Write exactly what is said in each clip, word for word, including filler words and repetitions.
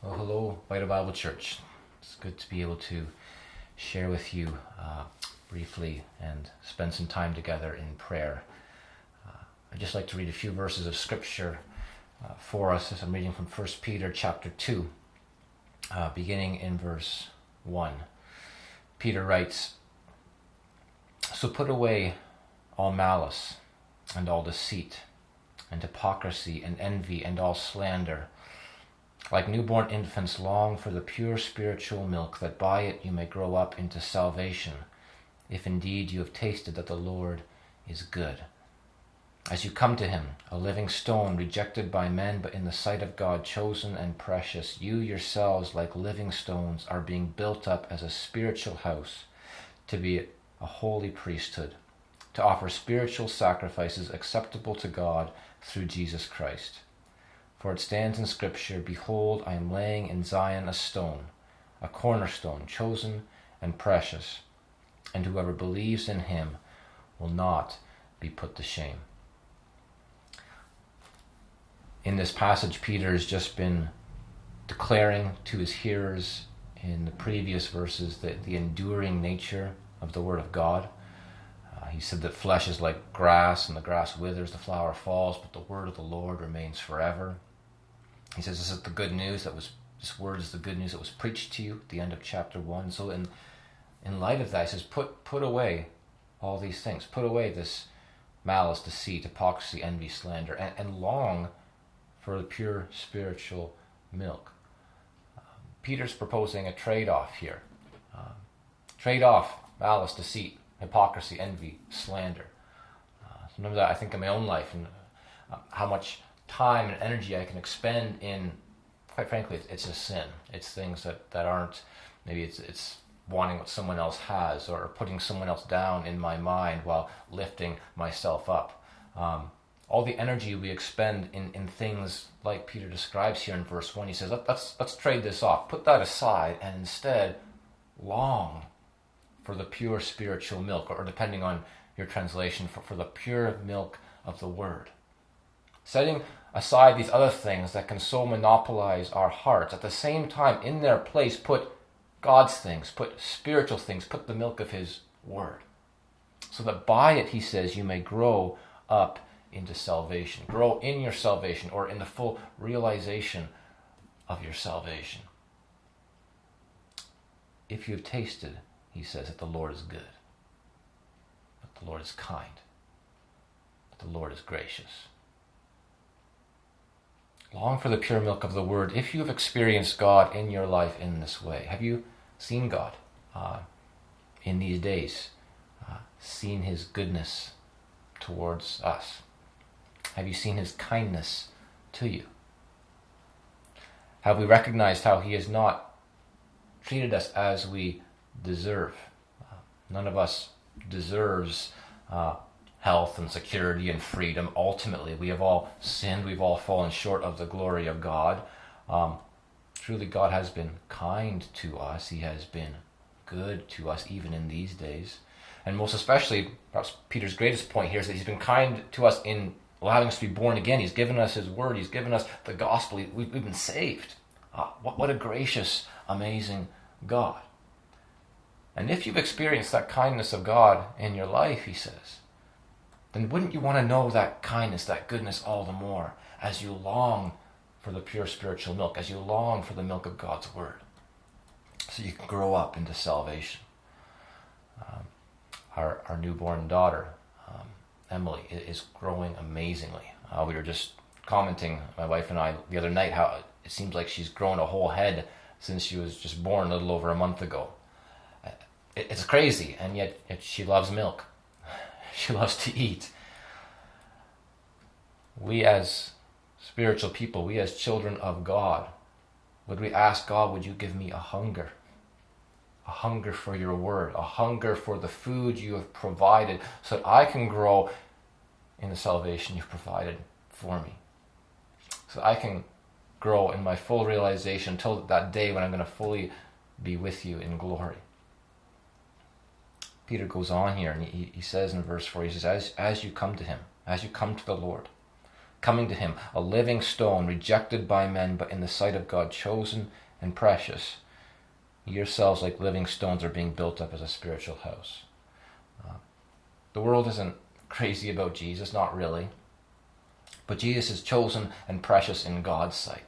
Well, hello, Vital Bible Church. It's good to be able to share with you uh, briefly and spend some time together in prayer. Uh, I'd just like to read a few verses of Scripture uh, for us as I'm reading from First Peter chapter two, uh, beginning in verse one. Peter writes, "So put away all malice and all deceit and hypocrisy and envy and all slander. Like newborn infants, long for the pure spiritual milk, that by it you may grow up into salvation, if indeed you have tasted that the Lord is good. As you come to him, a living stone, rejected by men, but in the sight of God chosen and precious, you yourselves, like living stones, are being built up as a spiritual house, to be a holy priesthood, to offer spiritual sacrifices acceptable to God through Jesus Christ. For it stands in Scripture, Behold, I am laying in Zion a stone, a cornerstone, chosen and precious, and whoever believes in him will not be put to shame." In this passage, Peter has just been declaring to his hearers in the previous verses the, the enduring nature of the Word of God. Uh, he said that flesh is like grass, and the grass withers, the flower falls, but the word of the Lord remains forever. He says this is the good news that was, this word is the good news that was preached to you at the end of chapter one. So in in light of that, he says, put put away all these things. Put away this malice, deceit, hypocrisy, envy, slander, and, and long for the pure spiritual milk. Um, Peter's proposing a trade-off here. Um, trade off malice, deceit, hypocrisy, envy, slander. Uh, remember that I think in my own life, and uh, how much time and energy I can expend in, quite frankly, it's, it's a sin. It's things that, that aren't, maybe it's it's wanting what someone else has, or putting someone else down in my mind while lifting myself up. Um, all the energy we expend in, in things like Peter describes here in verse one, he says, Let, let's, let's trade this off. Put that aside and instead long for the pure spiritual milk, or depending on your translation, for, for the pure milk of the Word. Setting aside these other things that can so monopolize our hearts, at the same time, in their place, put God's things, put spiritual things, put the milk of His Word. So that by it, he says, you may grow up into salvation. Grow in your salvation, or in the full realization of your salvation. If you have tasted, he says, that the Lord is good, that the Lord is kind, that the Lord is gracious. Long for the pure milk of the Word. If you've experienced God in your life in this way, have you seen God uh, in these days? Uh, seen His goodness towards us? Have you seen His kindness to you? Have we recognized how He has not treated us as we deserve? Uh, none of us deserves uh, health and security and freedom. Ultimately, we have all sinned. We've all fallen short of the glory of God. Um, truly, God has been kind to us. He has been good to us even in these days. And most especially, perhaps Peter's greatest point here is that He's been kind to us in allowing us to be born again. He's given us His Word. He's given us the gospel. We've, we've been saved. Uh, what, what a gracious, amazing God. And if you've experienced that kindness of God in your life, he says, then wouldn't you want to know that kindness, that goodness all the more as you long for the pure spiritual milk, as you long for the milk of God's Word, so you can grow up into salvation. Um, our, our newborn daughter, um, Emily, is growing amazingly. Uh, we were just commenting, my wife and I, the other night, how it seems like she's grown a whole head since she was just born a little over a month ago. It, it's crazy, and yet, yet she loves milk. She loves to eat. We as spiritual people, we as children of God, would we ask God, would you give me a hunger? A hunger for your Word, a hunger for the food you have provided, so that I can grow in the salvation you've provided for me. So I can grow in my full realization until that day when I'm going to fully be with you in glory. Peter goes on here and he, he says in verse four, he says, as, as you come to him, as you come to the Lord, coming to him, a living stone, rejected by men, but in the sight of God, chosen and precious. Yourselves, like living stones, are being built up as a spiritual house. Uh, the world isn't crazy about Jesus, not really. But Jesus is chosen and precious in God's sight.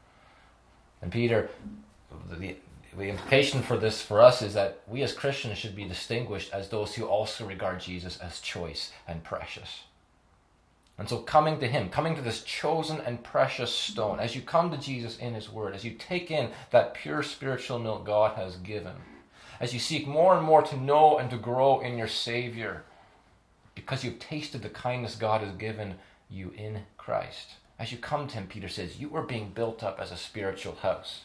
And Peter, the, the implication for this for us is that we as Christians should be distinguished as those who also regard Jesus as choice and precious. And so coming to him, coming to this chosen and precious stone, as you come to Jesus in his word, as you take in that pure spiritual milk God has given, as you seek more and more to know and to grow in your Savior, because you've tasted the kindness God has given you in Christ. As you come to him, Peter says, you are being built up as a spiritual house.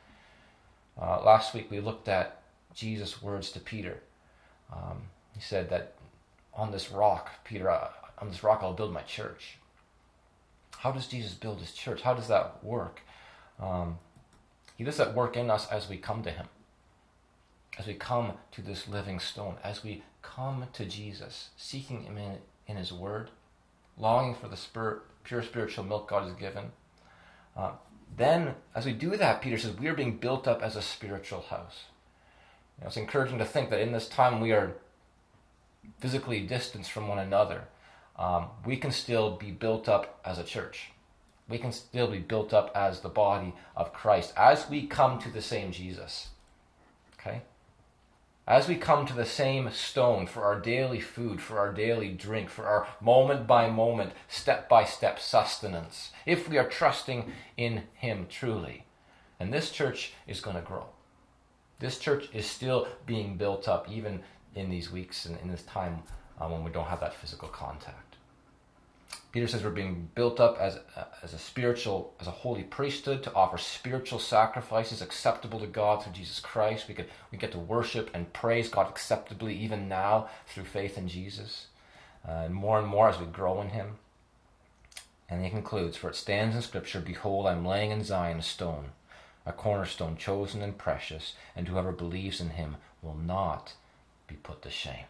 Uh, last week we looked at Jesus' words to Peter. Um, he said that on this rock, Peter, uh, on this rock I'll build my church. How does Jesus build his church? How does that work? Um, he does that work in us as we come to him. As we come to this living stone. As we come to Jesus, seeking him in, in his word, longing for the spirit, pure spiritual milk God has given. Uh, then, as we do that, Peter says, we are being built up as a spiritual house. You know, it's encouraging to think that in this time we are physically distanced from one another. Um, we can still be built up as a church. We can still be built up as the body of Christ as we come to the same Jesus. Okay? As we come to the same stone for our daily food, for our daily drink, for our moment by moment, step by step sustenance, if we are trusting in him truly. And this church is going to grow. This church is still being built up even in these weeks and in this time uh, when we don't have that physical contact. Peter says we're being built up as a, as a spiritual, as a holy priesthood to offer spiritual sacrifices acceptable to God through Jesus Christ. We could we get to worship and praise God acceptably even now through faith in Jesus, uh, and more and more as we grow in him. And he concludes, for it stands in Scripture, behold, I'm laying in Zion a stone, a cornerstone chosen and precious, and whoever believes in him will not be put to shame.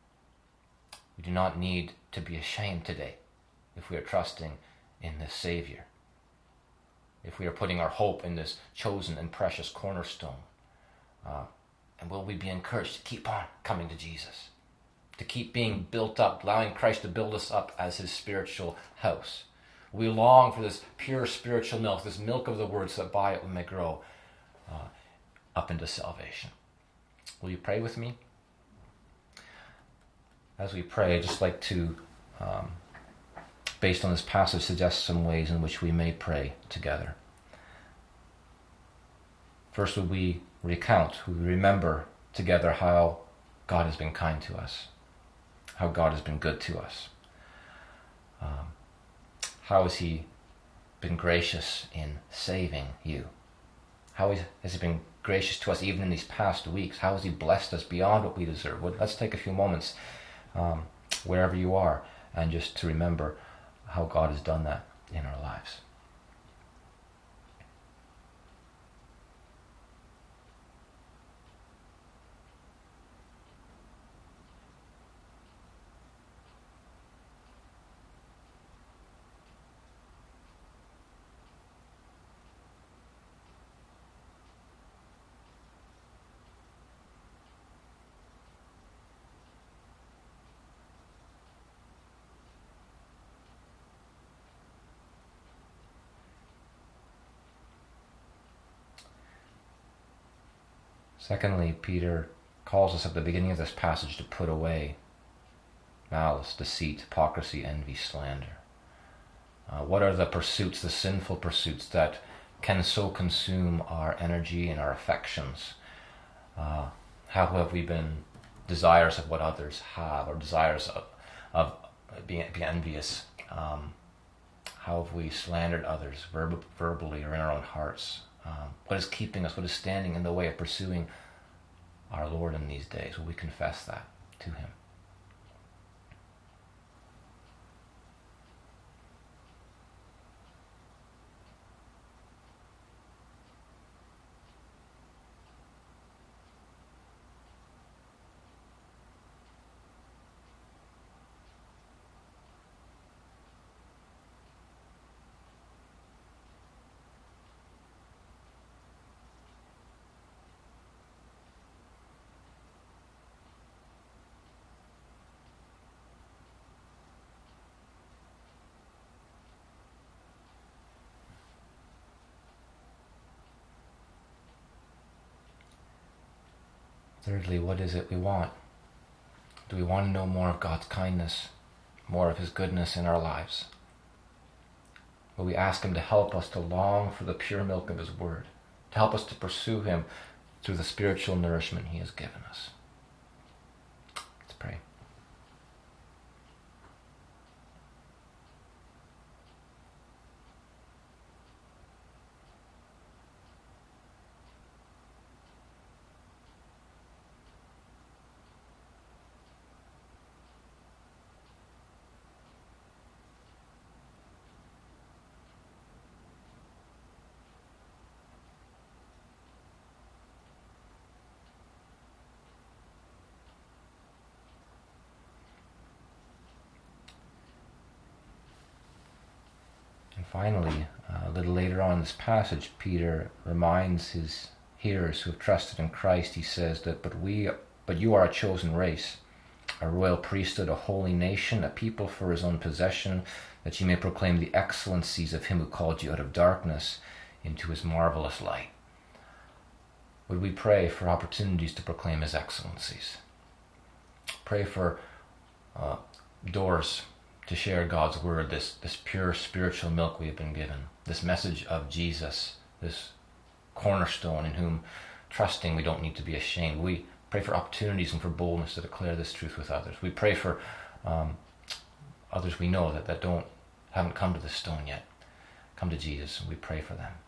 We do not need to be ashamed today if we are trusting in this Savior, if we are putting our hope in this chosen and precious cornerstone. Uh, and will we be encouraged to keep on coming to Jesus, to keep being built up, allowing Christ to build us up as his spiritual house? We long for this pure spiritual milk, this milk of the word, so that by it we may grow uh, up into salvation. Will you pray with me? As we pray, I'd just like to, um, based on this passage, suggest some ways in which we may pray together. First, would we recount, would we remember together how God has been kind to us, how God has been good to us. Um, how has he been gracious in saving you? How has he been gracious to us even in these past weeks? How has he blessed us beyond what we deserve? Well, let's take a few moments um, wherever you are and just to remember how God has done that in our lives. Secondly, Peter calls us at the beginning of this passage to put away malice, deceit, hypocrisy, envy, slander. Uh, what are the pursuits, the sinful pursuits that can so consume our energy and our affections? Uh, how have we been desirous of what others have, or desirous of, of being, being envious? Um, how have we slandered others verb- verbally or in our own hearts? Um, what is keeping us, what is standing in the way of pursuing our Lord in these days? Will we confess that to him? Thirdly, what is it we want? Do we want to know more of God's kindness, more of his goodness in our lives? Will we ask him to help us to long for the pure milk of his word, to help us to pursue him through the spiritual nourishment he has given us? Let's pray. And finally, uh, a little later on in this passage, Peter reminds his hearers who have trusted in Christ. He says that, but we, but you are a chosen race, a royal priesthood, a holy nation, a people for his own possession, that you may proclaim the excellencies of him who called you out of darkness into his marvelous light. Would we pray for opportunities to proclaim his excellencies? Pray for uh, doors to share God's word, this, this pure spiritual milk we have been given, this message of Jesus, this cornerstone in whom trusting we don't need to be ashamed. We pray for opportunities and for boldness to declare this truth with others. We pray for um, others we know that, that don't haven't come to this stone yet. Come to Jesus, and we pray for them.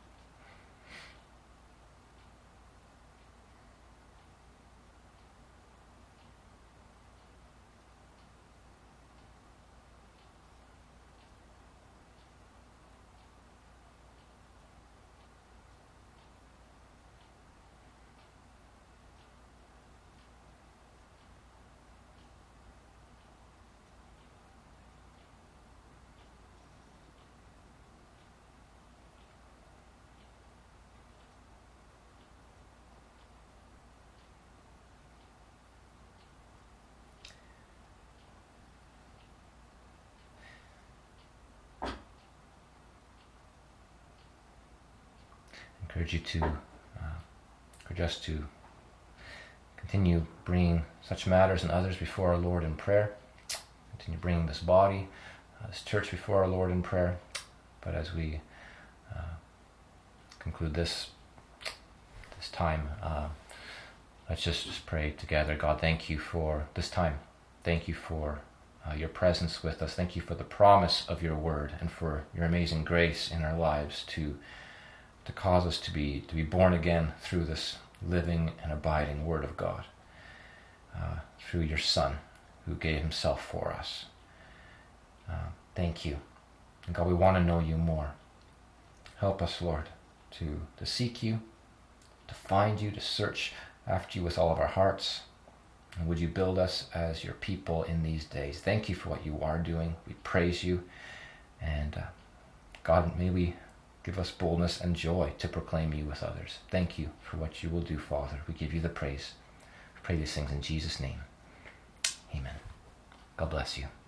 Encourage you to, uh, encourage us to continue bringing such matters and others before our Lord in prayer. Continue bringing this body, uh, this church before our Lord in prayer. But as we uh, conclude this this time, uh, let's just, just pray together. God, thank you for this time. Thank you for uh, your presence with us. Thank you for the promise of your word and for your amazing grace in our lives to to cause us to be to be born again through this living and abiding word of God, uh, through your Son who gave himself for us. Uh, thank you. And God, we want to know you more. Help us, Lord, to, to seek you, to find you, to search after you with all of our hearts. And would you build us as your people in these days? Thank you for what you are doing. We praise you. And uh, God, may we give us boldness and joy to proclaim you with others. Thank you for what you will do, Father. We give you the praise. We pray these things in Jesus' name. Amen. God bless you.